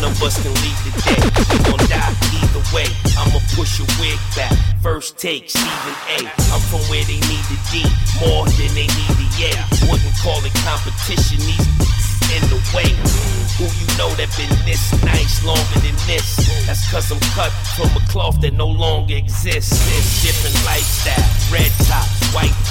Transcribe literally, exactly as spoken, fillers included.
of us can leave today. We gon' die either way. I'ma push your wig back. First take, Stephen A. I'm from where they need the D more than they need the A. Wouldn't call it competition, these in the way. Who you know that been this nice longer than this? That's cause I'm cut from a cloth that no longer exists. It's different lifestyle, red top, white